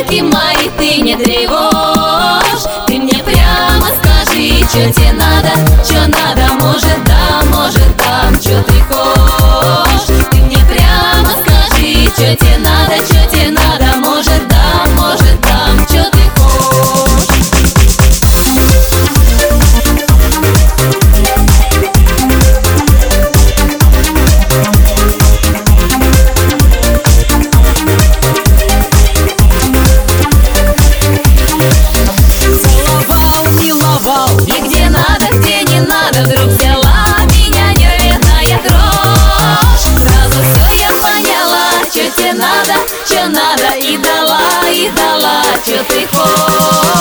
Стрелки мои ты не тревожь. Ты мне прямо скажи, что тебе надо, что надо. Может дам, что ты хочешь. Ты мне прямо скажи, что тебе надо, что тебе надо. Может дам, что ты хочешь. Целовал, миловал, и где надо, где не надо. Вдруг взяла меня нервная дрожь. Сразу все я поняла, что тебе надо, что надо. И дала, что ты хочешь.